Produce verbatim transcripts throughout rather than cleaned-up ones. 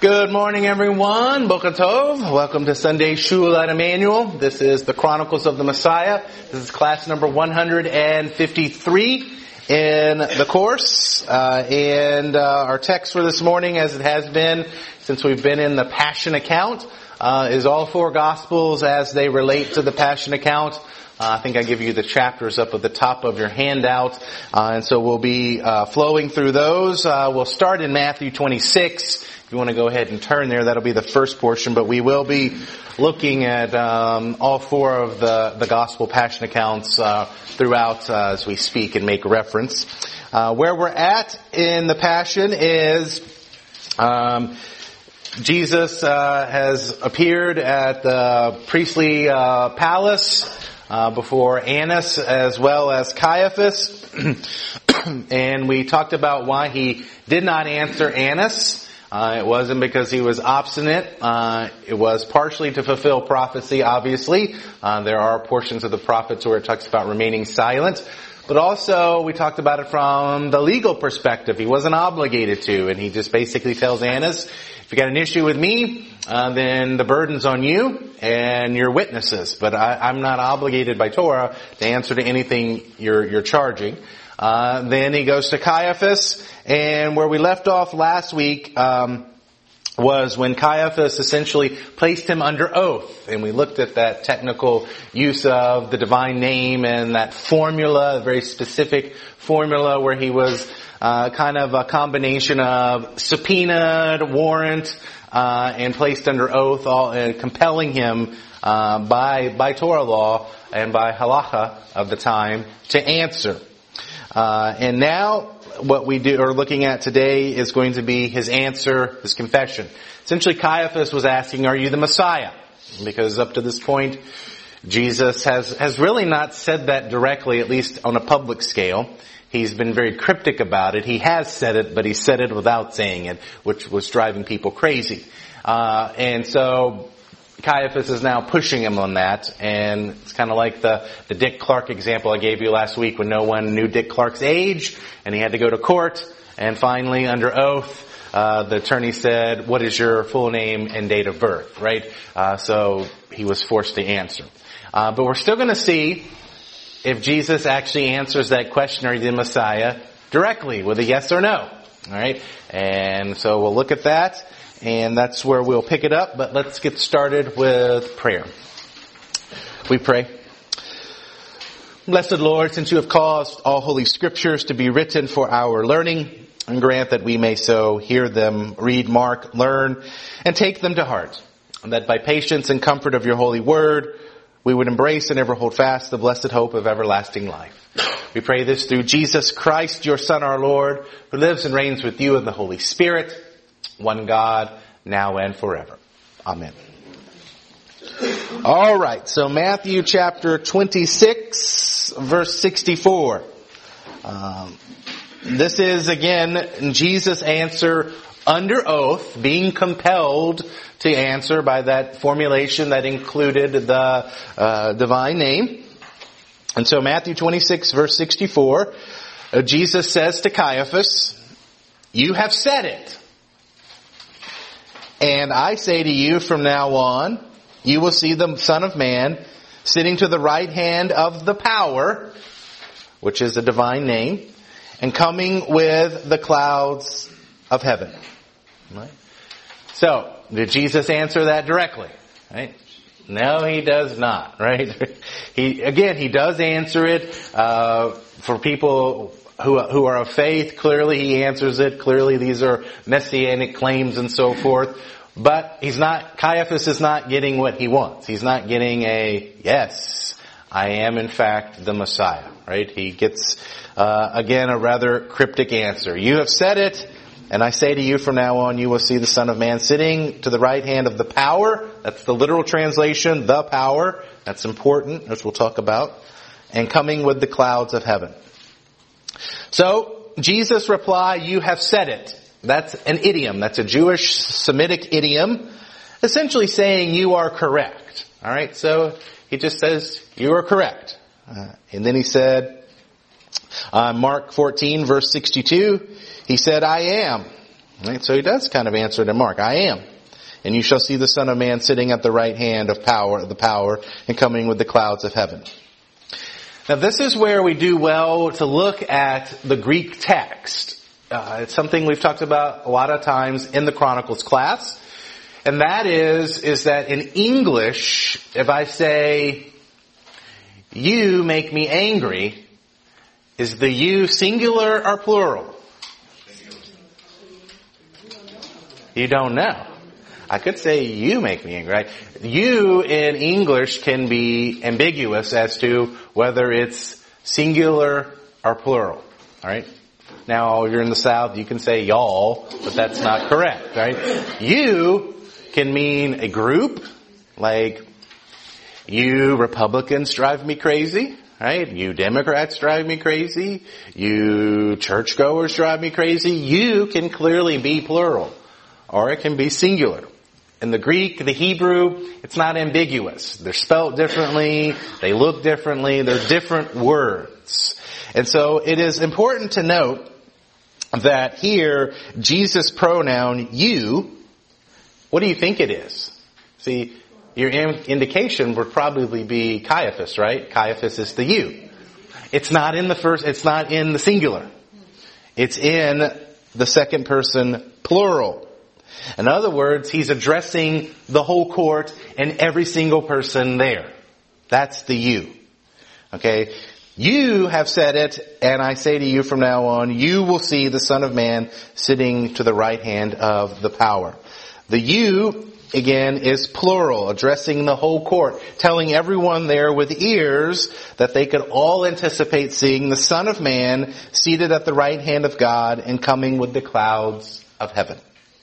Good morning, everyone. Boker Tov. Welcome to Sunday Shul at Emmanuel. This is the Chronicles of the Messiah. This is class number one hundred fifty-three in the course. Uh, and uh, our text for this morning, as it has been since we've been in the Passion account, uh, is all four Gospels as they relate to the Passion account. Uh, I think I give you the chapters up at the top of your handout. Uh, and so we'll be uh, flowing through those. Uh, we'll start in Matthew twenty-six. If you want to go ahead and turn there, that'll be the first portion. But we will be looking at um, all four of the, the Gospel Passion accounts uh, throughout uh, as we speak and make reference. Uh, where we're at in the Passion is um, Jesus uh, has appeared at the priestly uh, palace Uh, before Annas as well as Caiaphas. And we talked about why he did not answer Annas. Uh, it wasn't because he was obstinate. Uh, it was partially to fulfill prophecy, obviously. Uh, there are portions of the prophets where it talks about remaining silent. But also, we talked about it from the legal perspective. He wasn't obligated to, and he just basically tells Annas, if you got an issue with me, uh, then the burden's on you and your witnesses. But I, I'm not obligated by Torah to answer to anything you're, you're charging. Uh, then he goes to Caiaphas, and where we left off last week, um, was when Caiaphas essentially placed him under oath. And we looked at that technical use of the divine name and that formula, a very specific formula where he was uh, kind of a combination of subpoenaed, warrant, uh, and placed under oath, all, and compelling him uh, by by Torah law and by halacha of the time to answer. Uh, and now what we do, are looking at today is going to be his answer, his confession. Essentially, Caiaphas was asking, are you the Messiah? Because up to this point, Jesus has, has really not said that directly, at least on a public scale. He's been very cryptic about it. He has said it, but he said it without saying it, which was driving people crazy. Uh, and so Caiaphas is now pushing him on that, and it's kind of like the, the Dick Clark example I gave you last week when no one knew Dick Clark's age, and he had to go to court, and finally, under oath, uh, the attorney said, what is your full name and date of birth, right? Uh, so he was forced to answer. Uh, but we're still going to see if Jesus actually answers that question, are you the Messiah, directly with a yes or no, alright? And so we'll look at that. And that's where we'll pick it up, but let's get started with prayer. We pray. Blessed Lord, since you have caused all holy scriptures to be written for our learning, and grant that we may so hear them, read, mark, learn, and take them to heart, and that by patience and comfort of your holy word, we would embrace and ever hold fast the blessed hope of everlasting life. We pray this through Jesus Christ, your Son, our Lord, who lives and reigns with you in the Holy Spirit, one God, now and forever. Amen. All right, so Matthew chapter twenty-six, verse sixty-four. Um, this is, again, Jesus' answer under oath, being compelled to answer by that formulation that included the uh, divine name. And so Matthew twenty-six, verse sixty-four, uh, Jesus says to Caiaphas, you have said it. And I say to you from now on, you will see the Son of Man sitting to the right hand of the power, which is a divine name, and coming with the clouds of heaven. Right? So, did Jesus answer that directly? Right? No, he does not. Right? He again, he does answer it uh, for people who who are of faith. Clearly, he answers it. Clearly, these are messianic claims and so forth. But he's not, Caiaphas is not getting what he wants. He's not getting a, yes, I am in fact the Messiah, right? He gets, uh, again, a rather cryptic answer. You have said it, and I say to you from now on, you will see the Son of Man sitting to the right hand of the power. That's the literal translation, the power. That's important, as we'll talk about. And coming with the clouds of heaven. So, Jesus' reply, you have said it. That's an idiom. That's a Jewish Semitic idiom, essentially saying you are correct. All right, so he just says you are correct. Uh, and then he said, uh, Mark fourteen, verse sixty-two, he said, I am Right? So he does kind of answer to Mark, I am. And you shall see the Son of Man sitting at the right hand of power, the power, and coming with the clouds of heaven. Now this is where we do well to look at the Greek text. Uh, it's something we've talked about a lot of times in the Chronicles class. And that is, is that in English, if I say, you make me angry, is the you singular or plural? You don't know. I could say you make me angry, right? You in English can be ambiguous as to whether it's singular or plural. Alright? Now, if you're in the South, you can say y'all, but that's not correct, right? You can mean a group, like you Republicans drive me crazy, right? You Democrats drive me crazy. You churchgoers drive me crazy. You can clearly be plural, or it can be singular. In the Greek, the Hebrew, it's not ambiguous. They're spelled differently. They look differently. They're different words. And so it is important to note that here, Jesus' pronoun, you, what do you think it is? See, your indication would probably be Caiaphas, right? Caiaphas is the you. It's not in the first, it's not in the singular. It's in the second person plural. In other words, he's addressing the whole court and every single person there. That's the you. Okay? You have said it, and I say to you from now on, you will see the Son of Man sitting to the right hand of the power. The you, again, is plural, addressing the whole court, telling everyone there with ears that they could all anticipate seeing the Son of Man seated at the right hand of God and coming with the clouds of heaven.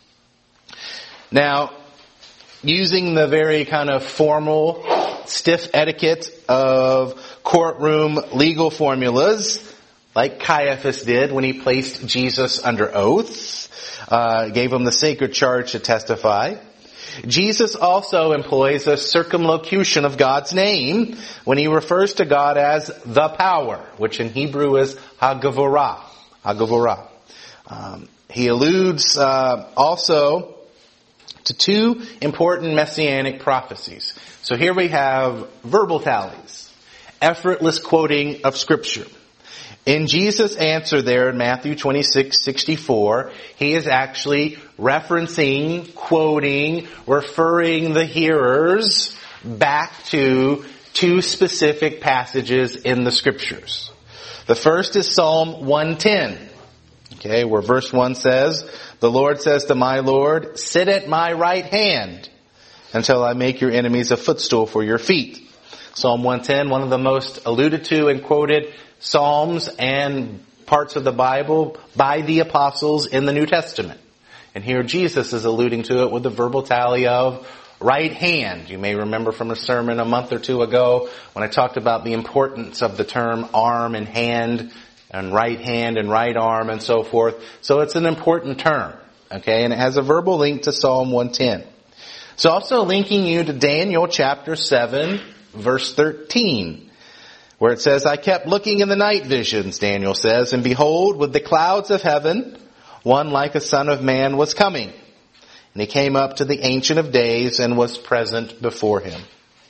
Now, using the very kind of formal, stiff etiquette of courtroom legal formulas, like Caiaphas did when he placed Jesus under oath, uh, gave him the sacred charge to testify. Jesus also employs a circumlocution of God's name when he refers to God as the power, which in Hebrew is Hagavorah. Hagavorah. Um, he alludes uh, also to two important messianic prophecies. So here we have verbal tallies, effortless quoting of Scripture. In Jesus' answer there in Matthew twenty-six sixty-four, he is actually referencing, quoting, referring the hearers back to two specific passages in the Scriptures. The first is Psalm one ten. Okay, where verse one says, the Lord says to my Lord, sit at my right hand until I make your enemies a footstool for your feet. Psalm one ten, one of the most alluded to and quoted Psalms and parts of the Bible by the apostles in the New Testament. And here Jesus is alluding to it with the verbal tally of right hand. You may remember from a sermon a month or two ago when I talked about the importance of the term arm and hand and right hand and right arm and so forth. So it's an important term. Okay, and it has a verbal link to Psalm one ten. It's also linking you to Daniel chapter seven, verse thirteen, where it says, I kept looking in the night visions, Daniel says, and behold, with the clouds of heaven, one like a son of man was coming. And he came up to the Ancient of Days and was present before him.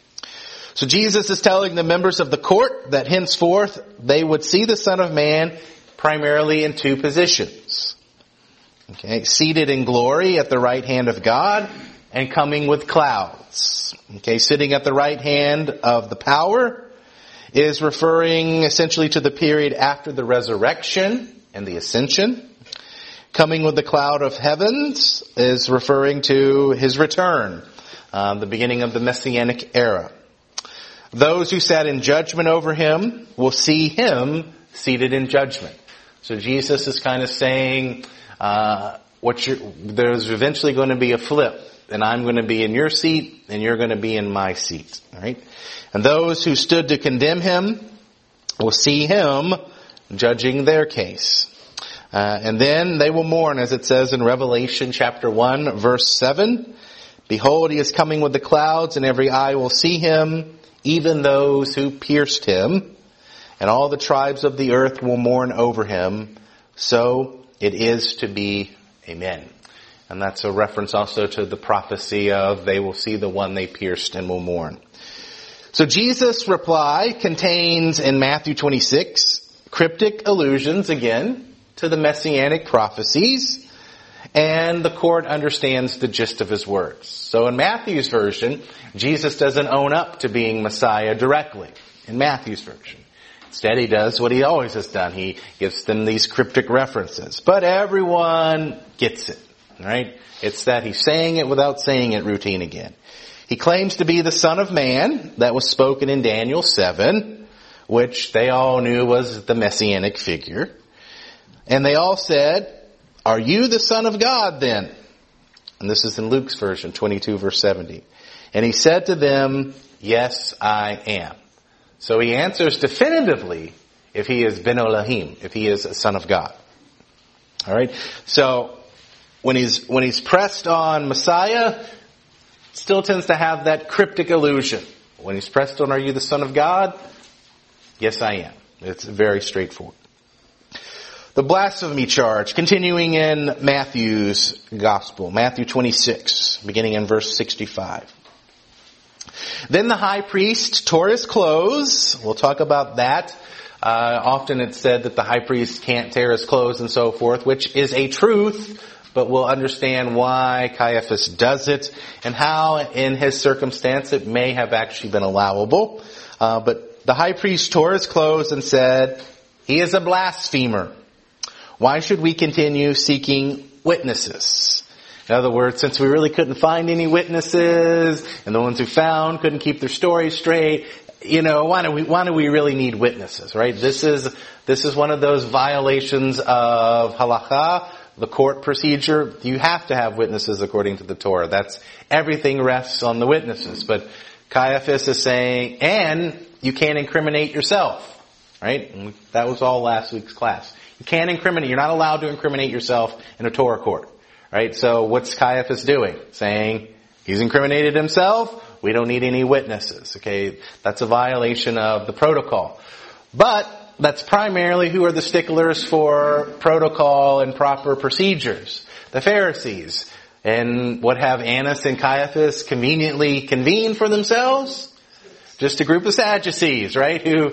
So Jesus is telling the members of the court that henceforth they would see the Son of Man primarily in two positions. Okay, seated in glory at the right hand of God and coming with clouds. Okay, sitting at the right hand of the power is referring essentially to the period after the resurrection and the ascension. Coming with the cloud of heavens is referring to his return, um, the beginning of the Messianic era. Those who sat in judgment over him will see him seated in judgment. So Jesus is kind of saying, uh, what you're, there's eventually going to be a flip, and I'm going to be in your seat, and you're going to be in my seat. All right? And those who stood to condemn him will see him judging their case. Uh, and then they will mourn, as it says in Revelation chapter one, verse seven. Behold, he is coming with the clouds, and every eye will see him, even those who pierced him, and all the tribes of the earth will mourn over him. So it is to be. Amen. And that's a reference also to the prophecy of they will see the one they pierced and will mourn. So Jesus' reply contains in Matthew twenty-six cryptic allusions again to the messianic prophecies, and the court understands the gist of his words. So in Matthew's version, Jesus doesn't own up to being Messiah directly in Matthew's version. Instead, he does what he always has done. He gives them these cryptic references. But everyone gets it, right? It's that he's saying it without saying it routine again. He claims to be the Son of Man that was spoken in Daniel seven, which they all knew was the messianic figure. And they all said, "Are you the Son of God then?" And this is in Luke's version, twenty-two verse seventy. And he said to them, "Yes, I am." So he answers definitively if he is Ben Elohim, if he is a Son of God. All right. So when he's when he's pressed on Messiah, still tends to have that cryptic allusion. When he's pressed on, "Are you the Son of God?" Yes, I am. It's very straightforward. The blasphemy charge, continuing in Matthew's Gospel, Matthew twenty-six, beginning in verse sixty-five. Then the high priest tore his clothes. We'll talk about that. Uh, often it's said that the high priest can't tear his clothes and so forth, which is a truth, but we'll understand why Caiaphas does it and how in his circumstance it may have actually been allowable. Uh, but the high priest tore his clothes and said, "He is a blasphemer. Why should we continue seeking witnesses?" In other words, since we really couldn't find any witnesses, and the ones who found couldn't keep their story straight, you know, why do we, why do we really need witnesses, right? This is, this is one of those violations of halakha, the court procedure. You have to have witnesses according to the Torah. That's, everything rests on the witnesses. But Caiaphas is saying, and you can't incriminate yourself, right? And that was all last week's class. You can't incriminate, you're not allowed to incriminate yourself in a Torah court. Right? So what's Caiaphas doing? Saying he's incriminated himself. We don't need any witnesses. Okay. That's a violation of the protocol. But that's primarily who are the sticklers for protocol and proper procedures. The Pharisees. And what have Annas and Caiaphas conveniently convened for themselves? Just a group of Sadducees, right? Who,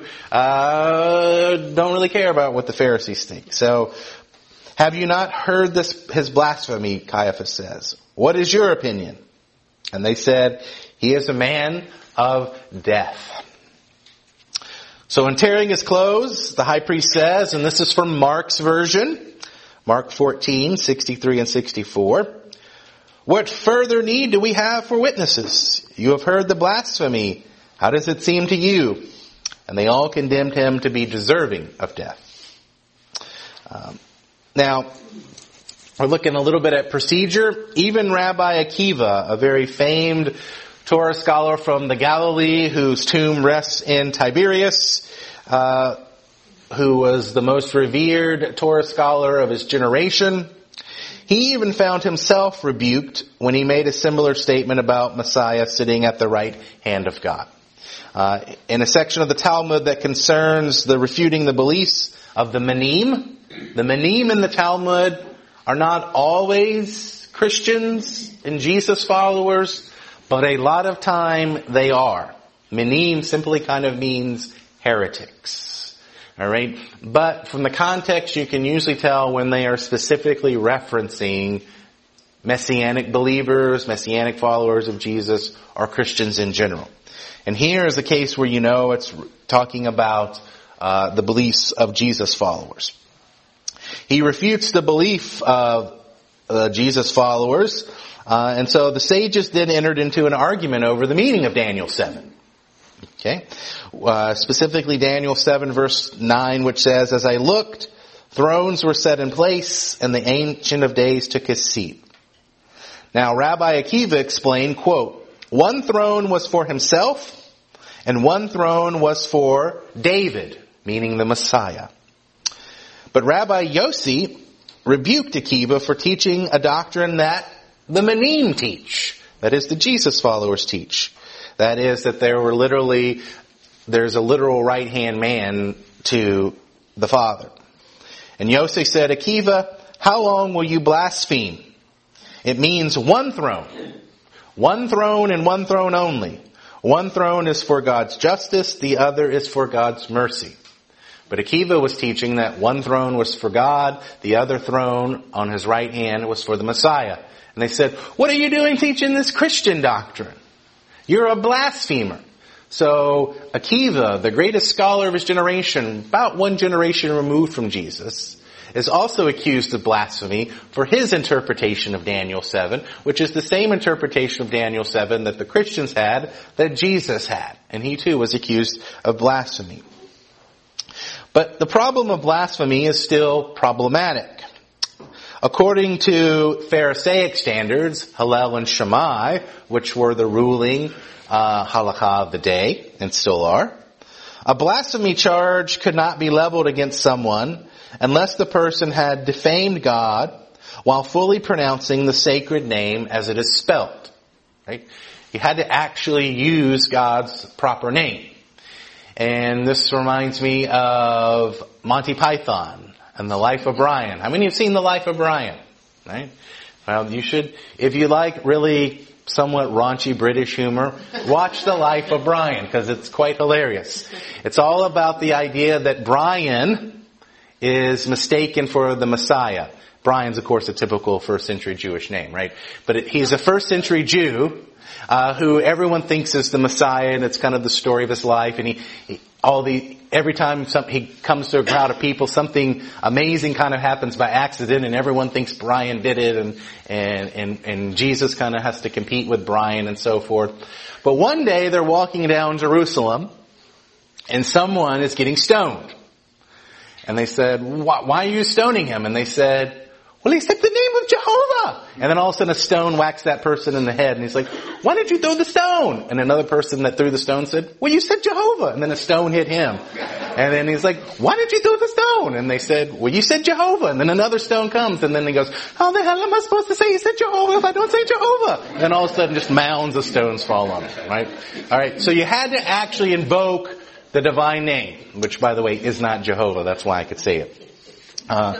uh, don't really care about what the Pharisees think. So, "Have you not heard this, his blasphemy?" Caiaphas says. "What is your opinion?" And they said, "He is a man of death." So in tearing his clothes, the high priest says, and this is from Mark's version, Mark fourteen, sixty-three and sixty-four, "What further need do we have for witnesses? You have heard the blasphemy. How does it seem to you?" And they all condemned him to be deserving of death. Um, Now, we're looking a little bit at procedure. Even Rabbi Akiva, a very famed Torah scholar from the Galilee, whose tomb rests in Tiberias, uh, who was the most revered Torah scholar of his generation, he even found himself rebuked when he made a similar statement about Messiah sitting at the right hand of God. Uh, in a section of the Talmud that concerns the refuting the beliefs of the Manim, the Manim in the Talmud are not always Christians and Jesus followers, but a lot of time they are. Manim simply kind of means heretics. Alright? But from the context you can usually tell when they are specifically referencing Messianic believers, Messianic followers of Jesus, or Christians in general. And here is a case where you know it's talking about uh, the beliefs of Jesus followers. He refutes the belief of uh, Jesus followers, uh, and so the sages then entered into an argument over the meaning of Daniel seven. Okay, uh, specifically Daniel seven verse nine, which says, "As I looked, thrones were set in place, and the Ancient of Days took his seat." Now, Rabbi Akiva explained, quote, "One throne was for himself, and one throne was for David," meaning the Messiah. But Rabbi Yossi rebuked Akiva for teaching a doctrine that the Manim teach. That is, the Jesus followers teach. That is, that there were literally, there's a literal right-hand man to the Father. And Yossi said, "Akiva, how long will you blaspheme? It means one throne. One throne and one throne only. One throne is for God's justice, the other is for God's mercy. But Akiva was teaching that one throne was for God, the other throne on his right hand was for the Messiah. And they said, what are you doing teaching this Christian doctrine? You're a blasphemer. So Akiva, the greatest scholar of his generation, about one generation removed from Jesus, is also accused of blasphemy for his interpretation of Daniel seven, which is the same interpretation of Daniel seven that the Christians had, that Jesus had. And he too was accused of blasphemy. But the problem of blasphemy is still problematic. According to Pharisaic standards, Hillel and Shammai, which were the ruling uh, halakha of the day, and still are, a blasphemy charge could not be leveled against someone unless the person had defamed God while fully pronouncing the sacred name as it is spelled. Right? He had to actually use God's proper name. And this reminds me of Monty Python and The Life of Brian. How many have seen The Life of Brian? Right? Well, you should, if you like really somewhat raunchy British humor, watch The Life of Brian, because it's quite hilarious. It's all about the idea that Brian is mistaken for the Messiah. Brian's, of course, a typical first century Jewish name, right? But it, he's a first century Jew uh, who everyone thinks is the Messiah, and it's kind of the story of his life. And he, he all the every time some, he comes to a crowd of people, something amazing kind of happens by accident, and everyone thinks Brian did it, and and and, and Jesus kind of has to compete with Brian and so forth. But one day they're walking down Jerusalem, and someone is getting stoned. And they said, why are you stoning him? And they said, well, he said the name of Jehovah. And then all of a sudden a stone whacks that person in the head. And he's like, why did you throw the stone? And another person that threw the stone said, well, you said Jehovah. And then a stone hit him. And then he's like, why did you throw the stone? And they said, well, you said Jehovah. And then another stone comes. And then he goes, how the hell am I supposed to say you said Jehovah if I don't say Jehovah? And then all of a sudden just mounds of stones fall on him, right? All right. So you had to actually invoke the divine name, which, by the way, is not Jehovah. That's why I could say it. Uh,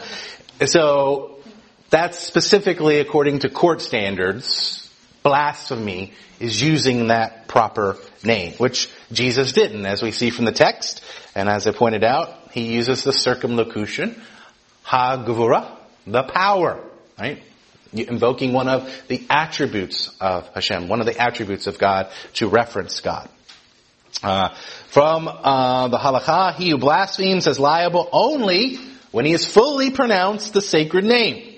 so that's specifically according to court standards. Blasphemy is using that proper name, which Jesus didn't, as we see from the text. And as I pointed out, he uses the circumlocution, ha-gevurah, the power, right? Invoking one of the attributes of Hashem, one of the attributes of God to reference God. Uh, from uh, the halakha, he who blasphemes is liable only when he has fully pronounced the sacred name.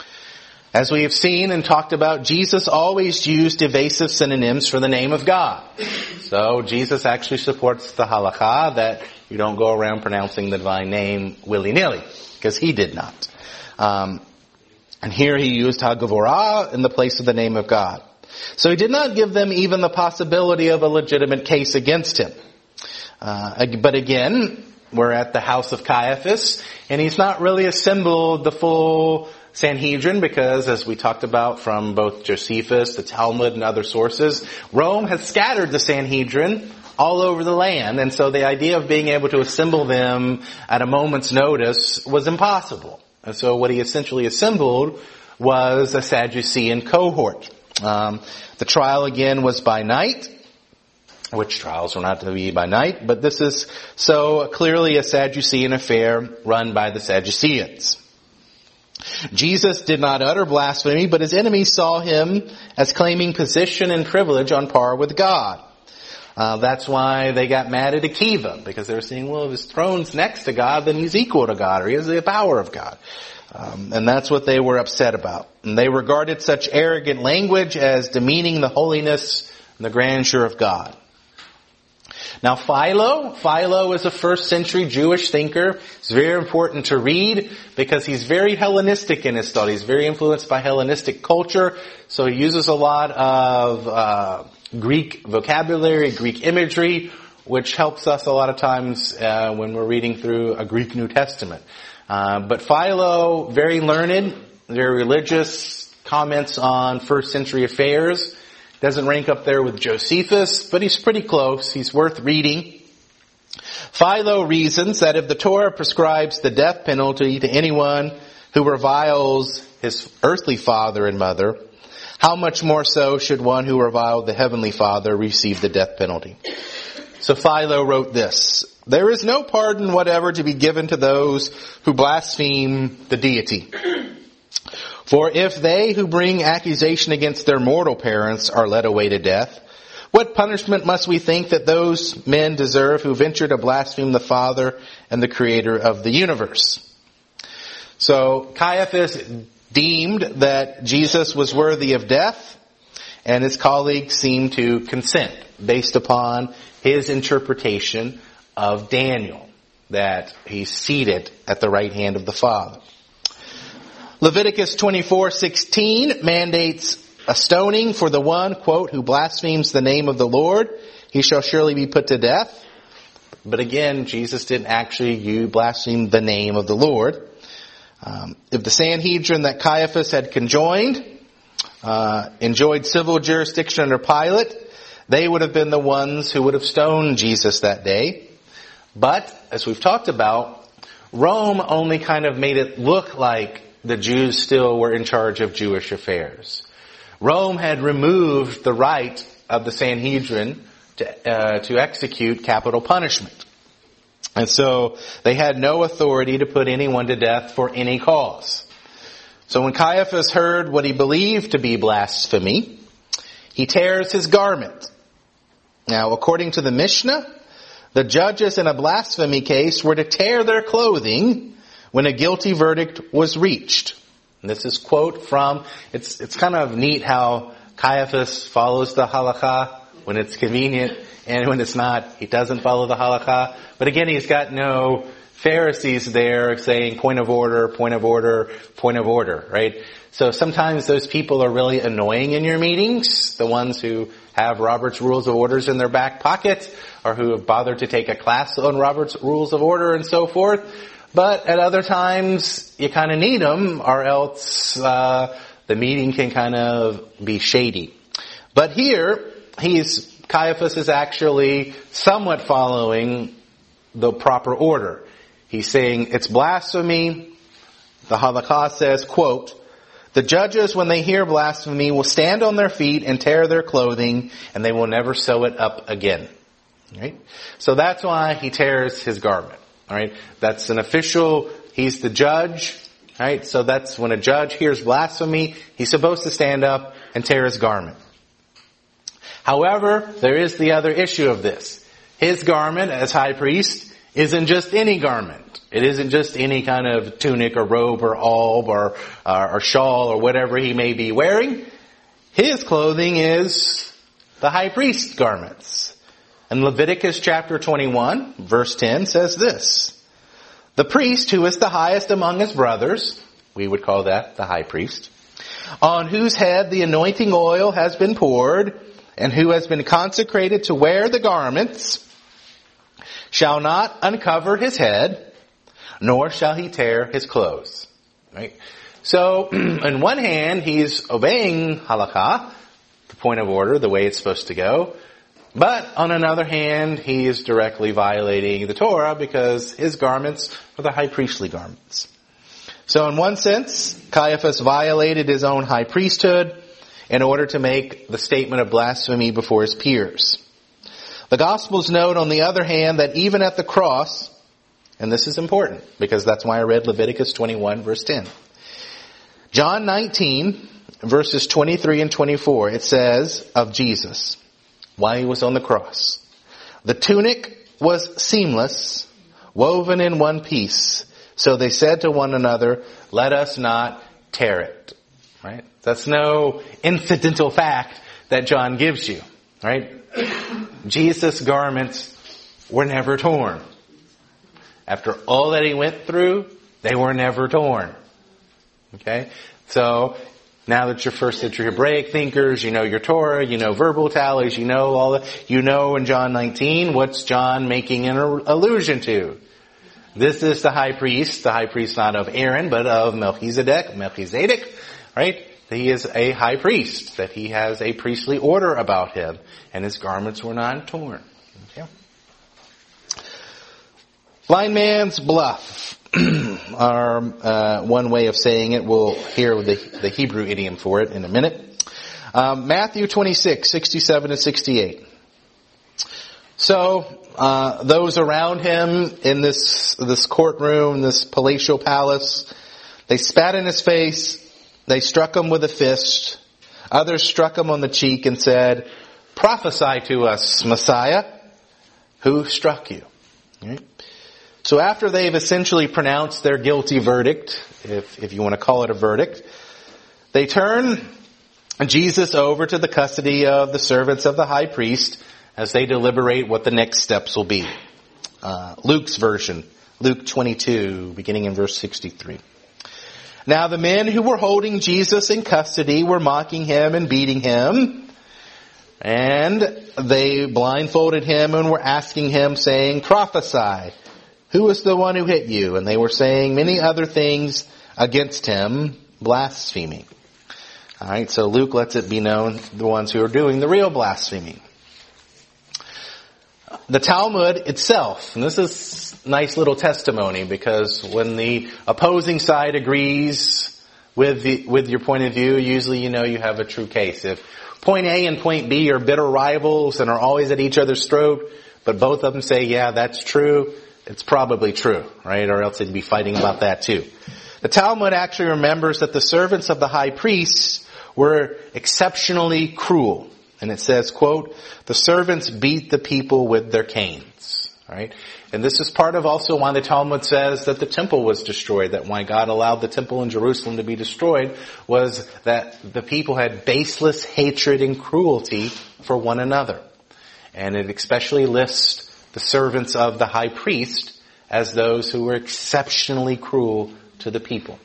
As we have seen and talked about, Jesus always used evasive synonyms for the name of God. So Jesus actually supports the halakha that you don't go around pronouncing the divine name willy-nilly, because he did not. Um, and here he used ha-gevurah in the place of the name of God. So he did not give them even the possibility of a legitimate case against him. Uh, but again, we're at the house of Caiaphas, and he's not really assembled the full Sanhedrin because, as we talked about from both Josephus, the Talmud, and other sources, Rome has scattered the Sanhedrin all over the land, and so the idea of being able to assemble them at a moment's notice was impossible. And so what he essentially assembled was a Sadducean cohort. Um, the trial again was by night, which trials were not to be by night, but this is so clearly a Sadducean affair run by the Sadduceans. Jesus did not utter blasphemy, but his enemies saw him as claiming position and privilege on par with God. Uh, that's why they got mad at Akiva, because they were saying, well, if his throne's next to God, then he's equal to God, or he has the power of God. Um, and that's what they were upset about. And they regarded such arrogant language as demeaning the holiness and the grandeur of God. Now Philo, Philo is a first century Jewish thinker. It's very important to read because he's very Hellenistic in his thought. He's very influenced by Hellenistic culture. So he uses a lot of uh, Greek vocabulary, Greek imagery, which helps us a lot of times uh, when we're reading through a Greek New Testament. Uh, but Philo, very learned, very religious, comments on first century affairs. Doesn't rank up there with Josephus, but he's pretty close. He's worth reading. Philo reasons that if the Torah prescribes the death penalty to anyone who reviles his earthly father and mother, how much more so should one who reviled the Heavenly Father receive the death penalty? So Philo wrote this: there is no pardon whatever to be given to those who blaspheme the deity. For if they who bring accusation against their mortal parents are led away to death, what punishment must we think that those men deserve who venture to blaspheme the Father and the Creator of the universe? So Caiaphas deemed that Jesus was worthy of death, and his colleagues seemed to consent based upon his interpretation of Daniel, that he's seated at the right hand of the Father. Leviticus twenty-four sixteen mandates a stoning for the one, quote, who blasphemes the name of the Lord. He shall surely be put to death. But again, Jesus didn't actually you blaspheme the name of the Lord. Um, if the Sanhedrin that Caiaphas had conjoined uh, enjoyed civil jurisdiction under Pilate, they would have been the ones who would have stoned Jesus that day. But, as we've talked about, Rome only kind of made it look like the Jews still were in charge of Jewish affairs. Rome had removed the right of the Sanhedrin to, uh, to execute capital punishment. And so they had no authority to put anyone to death for any cause. So when Caiaphas heard what he believed to be blasphemy, he tears his garment. Now, according to the Mishnah, the judges in a blasphemy case were to tear their clothing when a guilty verdict was reached. And this is quote from, it's it's kind of neat how Caiaphas follows the halakha when it's convenient, and when it's not, he doesn't follow the halakha. But again, he's got no Pharisees there saying point of order, point of order, point of order, right? So sometimes those people are really annoying in your meetings, the ones who have Robert's Rules of Orders in their back pocket, or who have bothered to take a class on Robert's Rules of Order and so forth. But at other times, you kind of need them, or else uh, the meeting can kind of be shady. But here, he's Caiaphas is actually somewhat following the proper order. He's saying it's blasphemy. The halakha says, quote, the judges, when they hear blasphemy, will stand on their feet and tear their clothing, and they will never sew it up again. Right? So that's why he tears his garment. All right, that's an official. He's the judge. Right, so that's when a judge hears blasphemy, he's supposed to stand up and tear his garment. However, there is the other issue of this. His garment as high priest isn't just any garment. It isn't just any kind of tunic or robe or alb or, or, or shawl or whatever he may be wearing. His clothing is the high priest's garments. And Leviticus chapter twenty-one, verse ten says this: the priest who is the highest among his brothers, we would call that the high priest, on whose head the anointing oil has been poured, and who has been consecrated to wear the garments, shall not uncover his head, nor shall he tear his clothes. Right? So, on one hand, he's obeying halakha, the point of order, the way it's supposed to go. But on another hand, he is directly violating the Torah because his garments are the high priestly garments. So in one sense, Caiaphas violated his own high priesthood in order to make the statement of blasphemy before his peers. The Gospels note, on the other hand, that even at the cross, and this is important because that's why I read Leviticus twenty-one verse ten. John nineteen verses twenty-three and twenty-four, it says of Jesus, while he was on the cross, the tunic was seamless, woven in one piece. So they said to one another, let us not tear it. Right? That's no incidental fact that John gives you. Right? Jesus' garments were never torn. After all that he went through, they were never torn. Okay? So, now that you're first century Hebraic thinkers, you know your Torah, you know verbal tallies, you know all that, you know in John nineteen, what's John making an allusion to? This is the high priest, the high priest not of Aaron, but of Melchizedek, Melchizedek, right? He is a high priest, that he has a priestly order about him, and his garments were not torn. Okay. Blind man's bluff. Are uh, one way of saying it. We'll hear the, the Hebrew idiom for it in a minute. Um, Matthew twenty-six, sixty-seven and sixty-eight. So, uh, those around him in this, this courtroom, this palatial palace, they spat in his face, they struck him with a fist, others struck him on the cheek and said, "Prophesy to us, Messiah, who struck you?" Right? So after they've essentially pronounced their guilty verdict, if, if you want to call it a verdict, they turn Jesus over to the custody of the servants of the high priest as they deliberate what the next steps will be. Uh, Luke's version, Luke twenty-two, beginning in verse sixty-three. Now the men who were holding Jesus in custody were mocking him and beating him. And they blindfolded him and were asking him, saying, "Prophesy, who is the one who hit you?" And they were saying many other things against him, blaspheming. All right, so Luke lets it be known the ones who are doing the real blaspheming. The Talmud itself, and this is a nice little testimony, because when the opposing side agrees with the, with your point of view, usually you know you have a true case. If point A and point B are bitter rivals and are always at each other's throat, but both of them say, "Yeah, that's true," it's probably true, right? Or else they'd be fighting about that too. The Talmud actually remembers that the servants of the high priests were exceptionally cruel. And it says, quote, "The servants beat the people with their canes." All right? And this is part of also why the Talmud says that the temple was destroyed, that why God allowed the temple in Jerusalem to be destroyed was that the people had baseless hatred and cruelty for one another. And it especially lists the servants of the high priest as those who were exceptionally cruel to the people.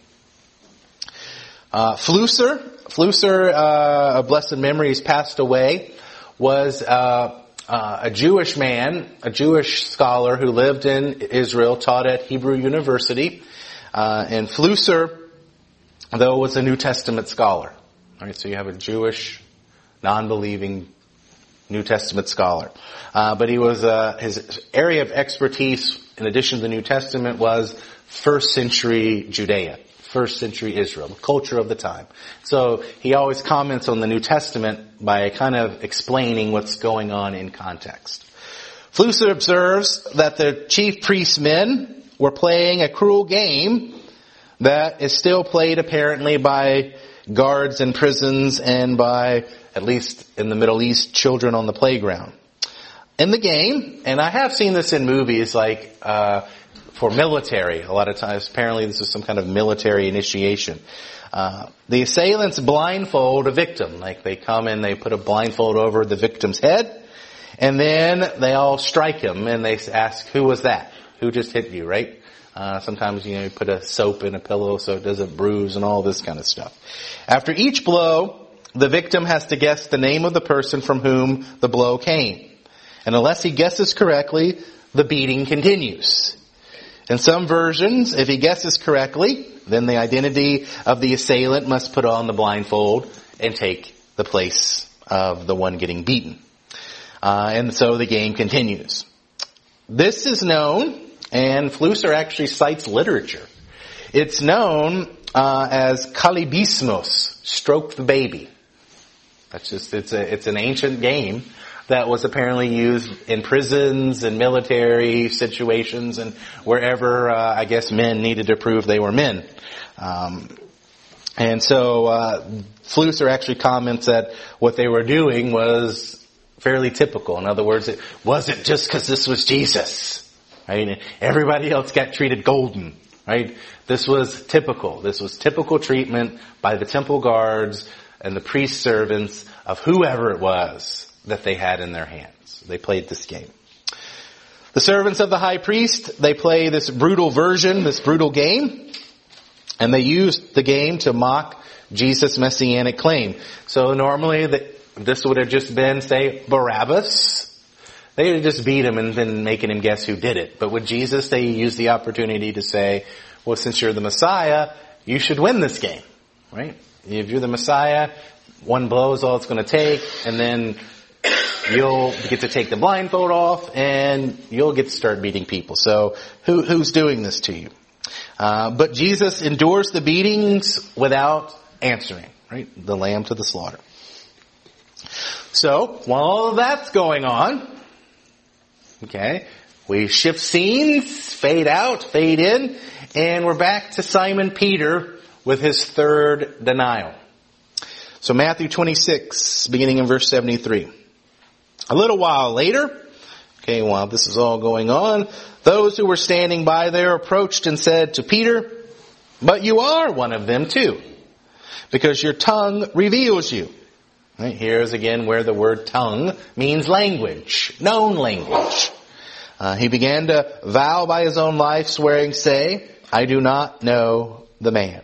Uh, Flusser, Flusser, uh, of blessed memory, has passed away, was uh, uh, a Jewish man, a Jewish scholar who lived in Israel, taught at Hebrew University. Uh, and Flusser, though, was a New Testament scholar. All right, so you have a Jewish, non-believing New Testament scholar. Uh, but he was, uh, his area of expertise, in addition to the New Testament, was first century Judea. First century Israel, the culture of the time. So he always comments on the New Testament by kind of explaining what's going on in context. Flusser observes that the chief priest's men were playing a cruel game that is still played apparently by guards in prisons and by, at least in the Middle East, children on the playground. In the game, and I have seen this in movies like, uh, for military, a lot of times, apparently this is some kind of military initiation. Uh, the assailants blindfold a victim. Like they come and they put a blindfold over the victim's head, and then they all strike him and they ask, "Who was that? Who just hit you?" Right? Uh, sometimes, you know, you put a soap in a pillow so it doesn't bruise and all this kind of stuff. After each blow, the victim has to guess the name of the person from whom the blow came. And unless he guesses correctly, the beating continues. In some versions, if he guesses correctly, then the identity of the assailant must put on the blindfold and take the place of the one getting beaten. Uh, and so the game continues. This is known, and Flusser actually cites literature. It's known uh, as kalibismos, stroke the baby. That's just, it's a, it's an ancient game that was apparently used in prisons and military situations and wherever, uh, I guess, men needed to prove they were men. Um, and so, uh, Flusser actually comments that what they were doing was fairly typical. In other words, it wasn't just because this was Jesus, right? Everybody else got treated golden, right? This was typical. This was typical treatment by the temple guards and the priest servants of whoever it was that they had in their hands. They played this game. The servants of the high priest, they play this brutal version, this brutal game, and they use the game to mock Jesus' messianic claim. So normally the, this would have just been, say, Barabbas. They would have just beat him and then making him guess who did it. But with Jesus, they use the opportunity to say, well, since you're the Messiah, you should win this game, right? If you're the Messiah, one blow is all it's going to take, and then you'll get to take the blindfold off, and you'll get to start beating people. So who, who's doing this to you? Uh, but Jesus endures the beatings without answering, right? The lamb to the slaughter. So, while all of that's going on, okay, we shift scenes, fade out, fade in, and we're back to Simon Peter with his third denial. So Matthew twenty-six, beginning in verse seventy-three. A little while later, okay, while this is all going on, those who were standing by there approached and said to Peter, "But you are one of them too, because your tongue reveals you." Right, here's again where the word tongue means language, known language. Uh, he began to vow by his own life, swearing, say, "I do not know the man."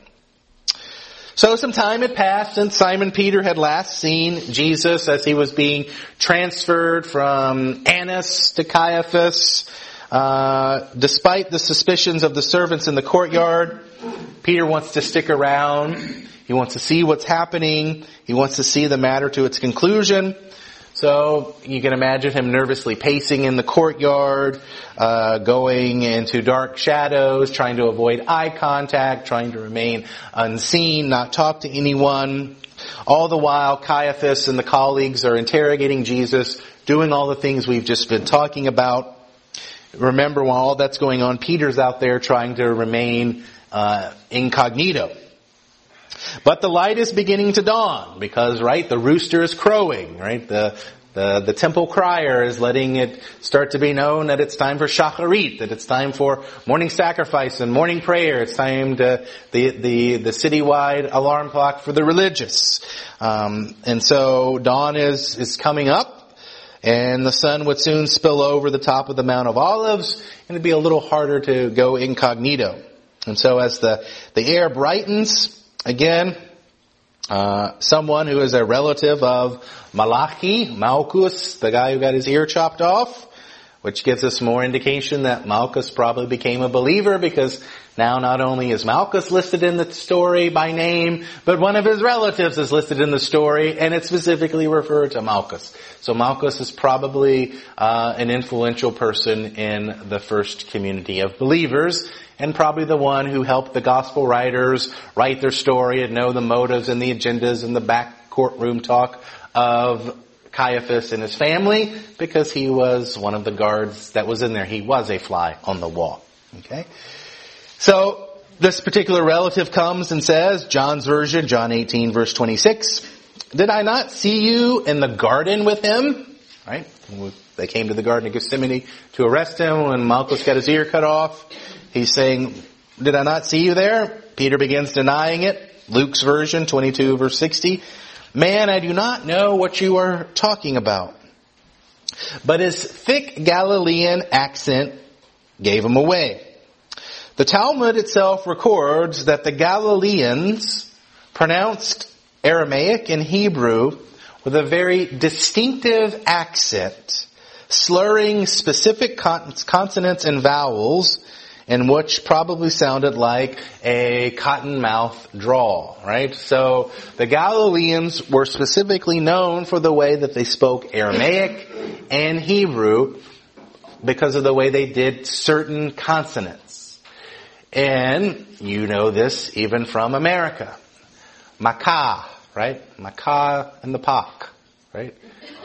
So some time had passed and Simon Peter had last seen Jesus as he was being transferred from Annas to Caiaphas. Uh, despite the suspicions of the servants in the courtyard, Peter wants to stick around. He wants to see what's happening. He wants to see the matter to its conclusion. So you can imagine him nervously pacing in the courtyard, uh, going into dark shadows, trying to avoid eye contact, trying to remain unseen, not talk to anyone. All the while, Caiaphas and the colleagues are interrogating Jesus, doing all the things we've just been talking about. Remember, while all that's going on, Peter's out there trying to remain uh, incognito. But the light is beginning to dawn because, right, the rooster is crowing, right? The, the, the temple crier is letting it start to be known that it's time for shacharit, that it's time for morning sacrifice and morning prayer. It's time to, the, the, the citywide alarm clock for the religious. Um, and so dawn is, is coming up and the sun would soon spill over the top of the Mount of Olives and it'd be a little harder to go incognito. And so as the, the air brightens, again, uh, someone who is a relative of Malachi, Malchus, the guy who got his ear chopped off, which gives us more indication that Malchus probably became a believer because now not only is Malchus listed in the story by name, but one of his relatives is listed in the story and it specifically referred to Malchus. So Malchus is probably uh, an influential person in the first community of believers. And probably the one who helped the gospel writers write their story and know the motives and the agendas and the back courtroom talk of Caiaphas and his family because he was one of the guards that was in there. He was a fly on the wall. Okay? So this particular relative comes and says, John's version, John eighteen verse twenty-six, "Did I not see you in the garden with him?" Right? They came to the Garden of Gethsemane to arrest him when Malchus got his ear cut off. He's saying, "Did I not see you there?" Peter begins denying it. Luke's version, twenty-two verse sixty. "Man, I do not know what you are talking about." But his thick Galilean accent gave him away. The Talmud itself records that the Galileans pronounced Aramaic and Hebrew with a very distinctive accent, slurring specific consonants and vowels, and which probably sounded like a cotton-mouth drawl, right? So the Galileans were specifically known for the way that they spoke Aramaic and Hebrew because of the way they did certain consonants. And you know this even from America. Maca, right? Maca and the Pak, right?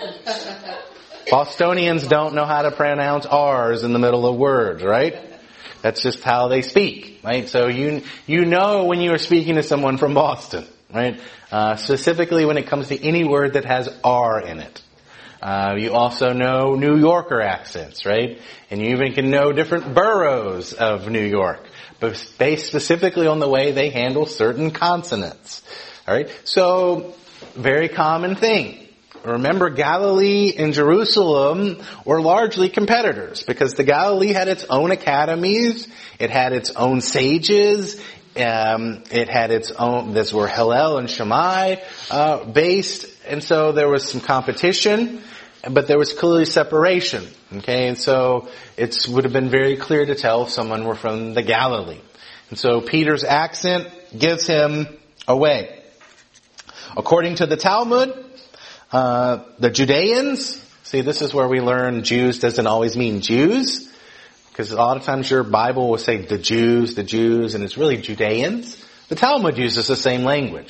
Bostonians don't know how to pronounce R's in the middle of words, right? That's just how they speak, right? So you you know when you are speaking to someone from Boston, right? Uh, specifically when it comes to any word that has R in it. Uh, you also know New Yorker accents, right? And you even can know different boroughs of New York, but based specifically on the way they handle certain consonants. All right? So, very common thing. Remember, Galilee and Jerusalem were largely competitors because the Galilee had its own academies, it had its own sages, um, it had its own, these were Hillel and Shammai uh, based, and so there was some competition, but there was clearly separation. Okay, and so it would have been very clear to tell if someone were from the Galilee. And so Peter's accent gives him away. According to the Talmud, Uh, the Judeans, see, this is where we learn Jews doesn't always mean Jews, because a lot of times your Bible will say the Jews, the Jews, and it's really Judeans. The Talmud uses the same language.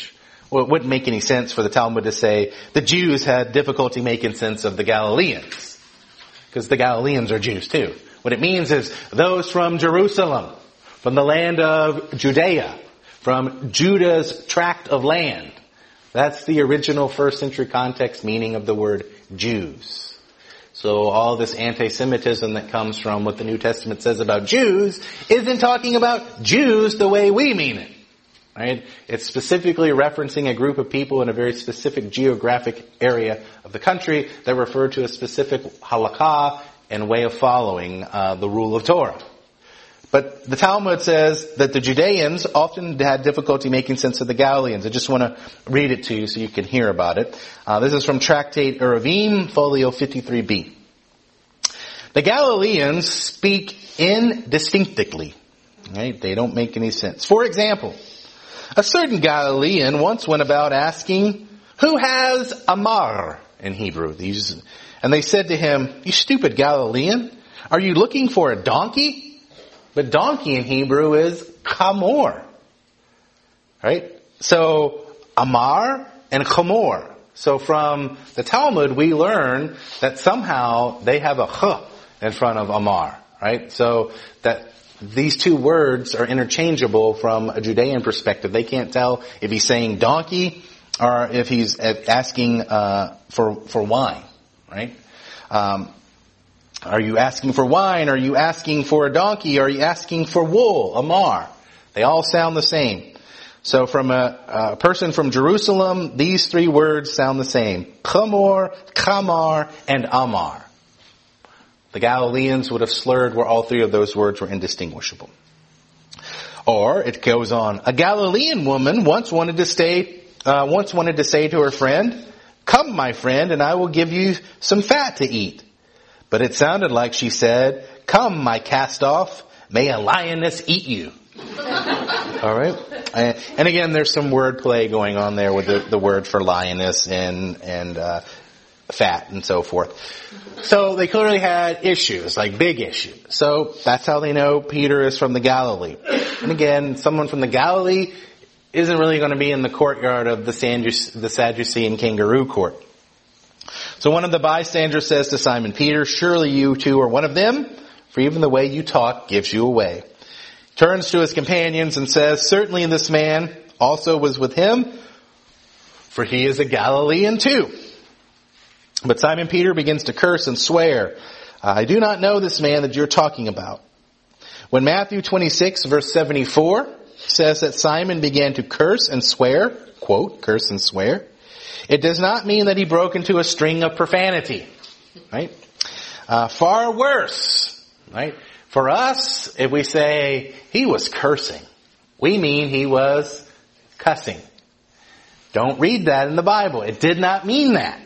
Well, it wouldn't make any sense for the Talmud to say the Jews had difficulty making sense of the Galileans. Because the Galileans are Jews too. What it means is those from Jerusalem, from the land of Judea, from Judah's tract of land. That's the original first century context meaning of the word Jews. So all this anti-Semitism that comes from what the New Testament says about Jews isn't talking about Jews the way we mean it. Right? It's specifically referencing a group of people in a very specific geographic area of the country that refer to a specific halakha and way of following uh, the rule of Torah. But the Talmud says that the Judeans often had difficulty making sense of the Galileans. I just want to read it to you so you can hear about it. Uh, this is from Tractate Eruvin, folio fifty-three b. The Galileans speak indistinctly. Right? They don't make any sense. For example, a certain Galilean once went about asking, who has Amar in Hebrew? These, and they said to him, you stupid Galilean, are you looking for a donkey? But donkey in Hebrew is chamor. Right? So, Amar and chamor. So from the Talmud we learn that somehow they have a ch in front of Amar. Right? So that these two words are interchangeable from a Judean perspective. They can't tell if he's saying donkey or if he's asking uh, for for wine, right? Um, are you asking for wine? Are you asking for a donkey? Are you asking for wool? Amar. They all sound the same. So from a, a person from Jerusalem, these three words sound the same. Chamor, Chamar, and Amar. The Galileans would have slurred where all three of those words were indistinguishable. Or it goes on. A Galilean woman once wanted to stay, uh, once wanted to say to her friend, come, my friend, and I will give you some fat to eat. But it sounded like she said, come, my cast-off, may a lioness eat you. All right. And again, there's some word play going on there with the, the word for lioness and, and, uh, fat and so forth. So they clearly had issues, like big issues. So that's how they know Peter is from the Galilee. And again, someone from the Galilee isn't really going to be in the courtyard of the Sadducean kangaroo court. So one of the bystanders says to Simon Peter, surely you too are one of them, for even the way you talk gives you away. Turns to his companions and says, certainly this man also was with him, for he is a Galilean too. But Simon Peter begins to curse and swear, I do not know this man that you're talking about. When Matthew twenty-six verse seventy-four says that Simon began to curse and swear, quote, curse and swear, it does not mean that he broke into a string of profanity, right? Uh, far worse, right? For us, if we say he was cursing, we mean he was cussing. Don't read that in the Bible. It did not mean that.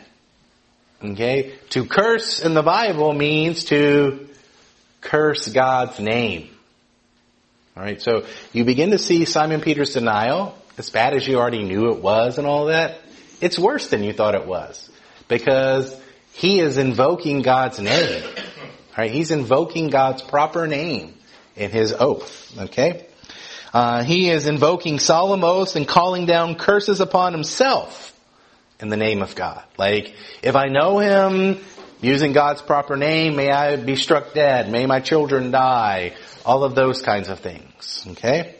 Okay? To curse in the Bible means to curse God's name. Alright, so you begin to see Simon Peter's denial, as bad as you already knew it was and all that, it's worse than you thought it was. Because he is invoking God's name. Alright, he's invoking God's proper name in his oath. Okay? Uh, he is invoking solemn oaths and calling down curses upon himself in the name of God. Like, if I know him using God's proper name, may I be struck dead, may my children die, all of those kinds of things. Okay?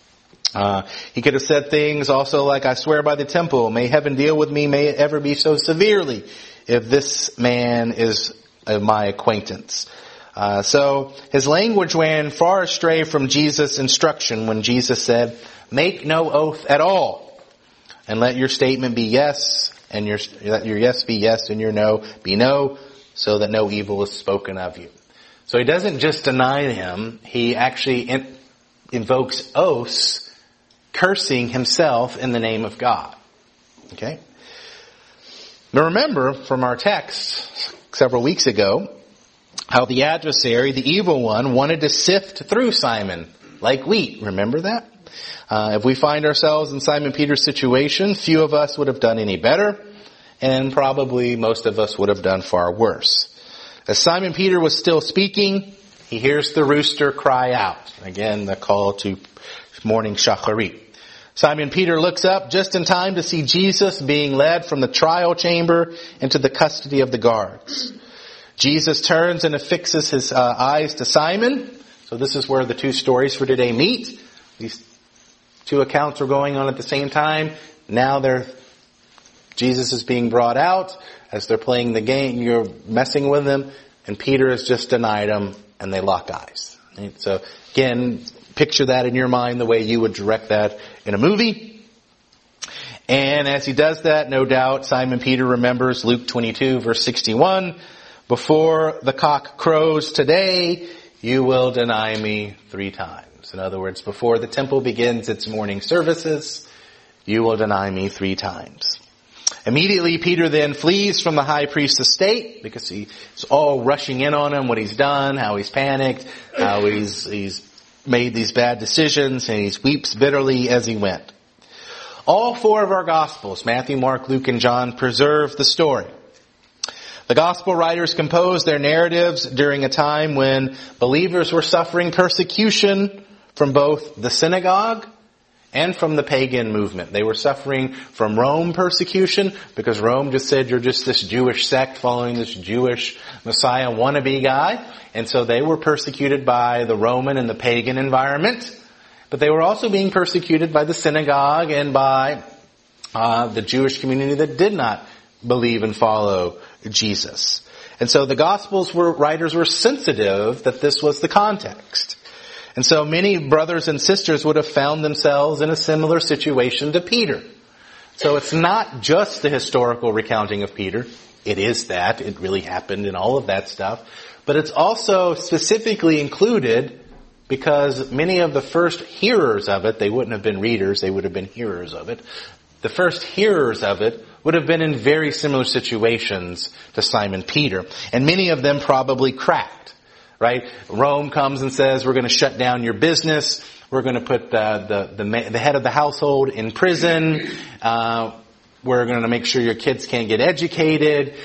Uh, he could have said things also like, I swear by the temple, may heaven deal with me, may it ever be so severely, if this man is uh, my acquaintance. Uh, so, his language ran far astray from Jesus' instruction when Jesus said, make no oath at all. And let your statement be yes, and your, let your yes be yes, and your no be no, so that no evil is spoken of you. So he doesn't just deny him, he actually in, invokes oaths, cursing himself in the name of God. Okay? Now remember from our text several weeks ago, how the adversary, the evil one, wanted to sift through Simon like wheat. Remember that? Uh, if we find ourselves in Simon Peter's situation, few of us would have done any better, and probably most of us would have done far worse. As Simon Peter was still speaking, he hears the rooster cry out. Again, the call to morning shacharit. Simon Peter looks up just in time to see Jesus being led from the trial chamber into the custody of the guards. Jesus turns and affixes his uh, eyes to Simon. So this is where the two stories for today meet. These two accounts are going on at the same time. Now they're, Jesus is being brought out. As they're playing the game, you're messing with them. And Peter has just denied him, and they lock eyes. Right? So again, picture that in your mind the way you would direct that in a movie. And as he does that, no doubt, Simon Peter remembers Luke twenty-two, verse sixty-one. Before the cock crows today, you will deny me three times. In other words, before the temple begins its morning services, you will deny me three times. Immediately, Peter then flees from the high priest's estate because he's all rushing in on him, what he's done, how he's panicked, how he's, he's made these bad decisions, and he weeps bitterly as he went. All four of our Gospels, Matthew, Mark, Luke, and John, preserve the story. The Gospel writers composed their narratives during a time when believers were suffering persecution from both the synagogue and from the pagan movement. They were suffering from Rome persecution because Rome just said you're just this Jewish sect following this Jewish Messiah wannabe guy. And so they were persecuted by the Roman and the pagan environment. But they were also being persecuted by the synagogue and by uh, the Jewish community that did not believe and follow Jesus. And so the Gospels were, writers were sensitive that this was the context. And so many brothers and sisters would have found themselves in a similar situation to Peter. So it's not just the historical recounting of Peter. It is that. It really happened and all of that stuff. But it's also specifically included because many of the first hearers of it, they wouldn't have been readers, they would have been hearers of it. The first hearers of it would have been in very similar situations to Simon Peter. And many of them probably cracked. Right? Rome comes and says, we're going to shut down your business. We're going to put the, the, the, the head of the household in prison. Uh, we're going to make sure your kids can't get educated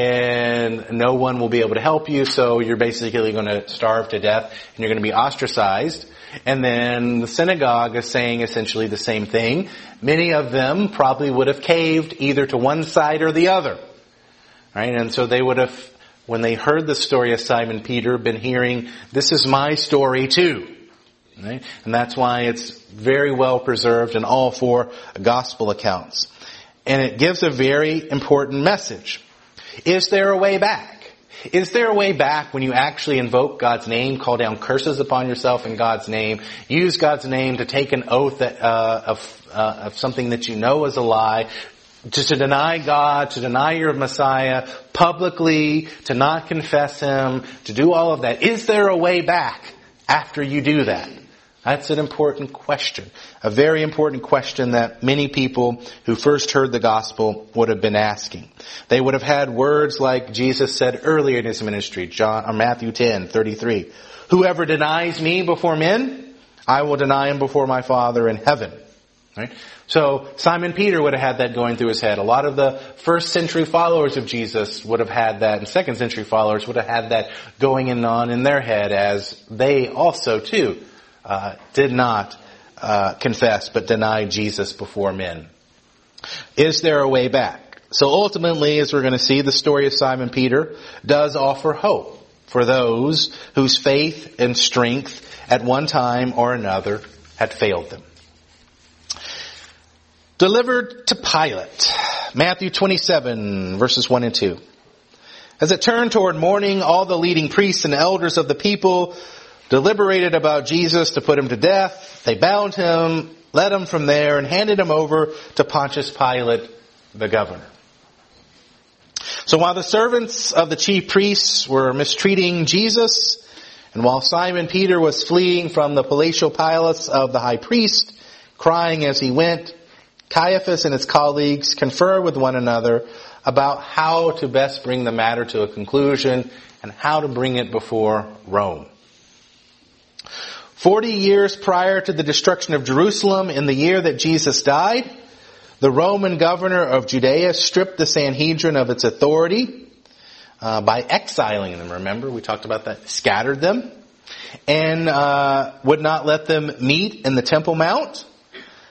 and no one will be able to help you. So you're basically going to starve to death and you're going to be ostracized. And then the synagogue is saying essentially the same thing. Many of them probably would have caved either to one side or the other. Right? And so they would have, when they heard the story of Simon Peter, been hearing, this is my story too. Right? And that's why it's very well preserved in all four gospel accounts. And it gives a very important message. Is there a way back? Is there a way back when you actually invoke God's name, call down curses upon yourself in God's name, use God's name to take an oath that, uh, of, uh, of something that you know is a lie, To, to deny God, to deny your Messiah publicly, to not confess Him, to do all of that. Is there a way back after you do that? That's an important question. A very important question that many people who first heard the gospel would have been asking. They would have had words like Jesus said earlier in His ministry, John, or Matthew ten thirty-three. Whoever denies me before men, I will deny him before my Father in heaven. Right? So Simon Peter would have had that going through his head. A lot of the first century followers of Jesus would have had that, and second century followers would have had that going on in their head as they also too uh, did not uh, confess but denied Jesus before men. Is there a way back? So ultimately, as we're going to see, the story of Simon Peter does offer hope for those whose faith and strength at one time or another had failed them. Delivered to Pilate. Matthew twenty-seven, verses one and two. As it turned toward morning, all the leading priests and elders of the people deliberated about Jesus to put him to death. They bound him, led him from there, and handed him over to Pontius Pilate, the governor. So while the servants of the chief priests were mistreating Jesus, and while Simon Peter was fleeing from the palatial palace of the high priest, crying as he went, Caiaphas and his colleagues confer with one another about how to best bring the matter to a conclusion and how to bring it before Rome. Forty years prior to the destruction of Jerusalem, in the year that Jesus died, the Roman governor of Judea stripped the Sanhedrin of its authority uh, by exiling them. Remember, we talked about that. Scattered them and uh, would not let them meet in the Temple Mount.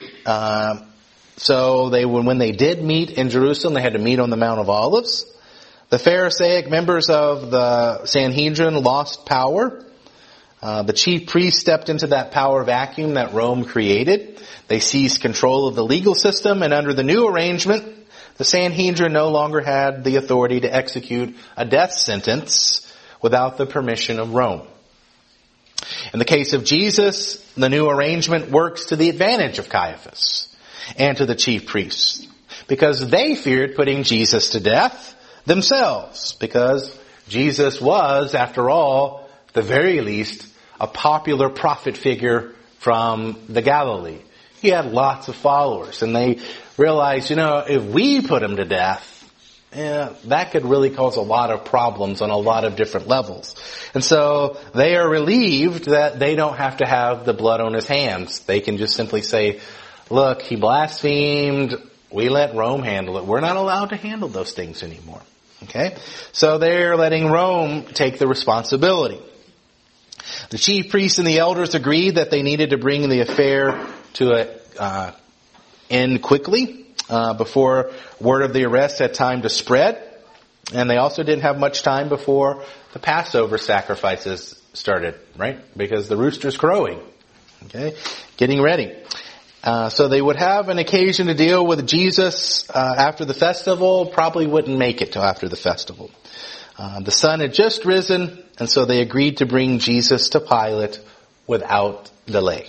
Uh, so they, when, when they did meet in Jerusalem, they had to meet on the Mount of Olives. The Pharisaic members of the Sanhedrin lost power. Uh, the chief priests stepped into that power vacuum that Rome created. They seized control of the legal system, and under the new arrangement, the Sanhedrin no longer had the authority to execute a death sentence without the permission of Rome. In the case of Jesus, the new arrangement works to the advantage of Caiaphas and to the chief priests, because they feared putting Jesus to death themselves, because Jesus was, after all, at the very least, a popular prophet figure from the Galilee. He had lots of followers, and they realized, you know, if we put him to death, yeah, that could really cause a lot of problems on a lot of different levels. And so they are relieved that they don't have to have the blood on his hands. They can just simply say, look, he blasphemed. We let Rome handle it. We're not allowed to handle those things anymore. Okay? So they're letting Rome take the responsibility. The chief priests and the elders agreed that they needed to bring the affair to an uh, end quickly uh, before word of the arrest had time to spread. And they also didn't have much time before the Passover sacrifices started, right? Because the rooster's crowing. Okay? Getting ready. Uh, so they would have an occasion to deal with Jesus uh, after the festival, probably wouldn't make it till after the festival. Uh, the sun had just risen, and so they agreed to bring Jesus to Pilate without delay.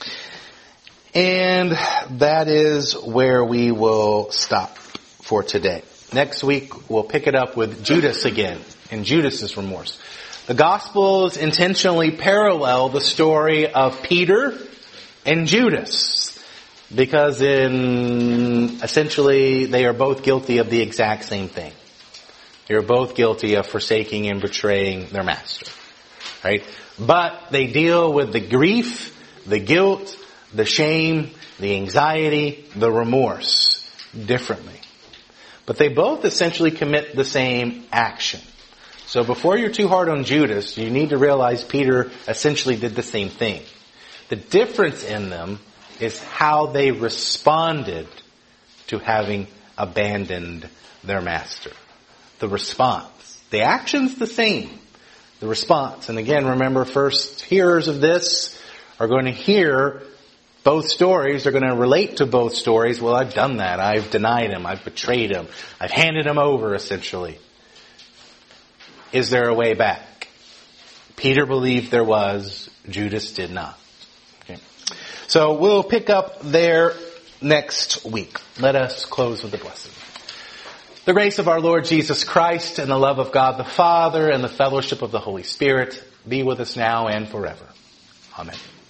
And that is where we will stop for today. Next week, we'll pick it up with Judas again, and Judas's remorse. The Gospels intentionally parallel the story of Peter and Judas, because in essentially they are both guilty of the exact same thing. They are both guilty of forsaking and betraying their master. Right? But they deal with the grief, the guilt, the shame, the anxiety, the remorse differently. But they both essentially commit the same action. So before you're too hard on Judas, you need to realize Peter essentially did the same thing. The difference in them is how they responded to having abandoned their master. The response. The action's the same. The response. And again, remember, first hearers of this are going to hear both stories. They're going to relate to both stories. Well, I've done that. I've denied him. I've betrayed him. I've handed him over, essentially. Is there a way back? Peter believed there was. Judas did not. Okay. So we'll pick up there next week. Let us close with a blessing. The grace of our Lord Jesus Christ and the love of God the Father and the fellowship of the Holy Spirit be with us now and forever. Amen.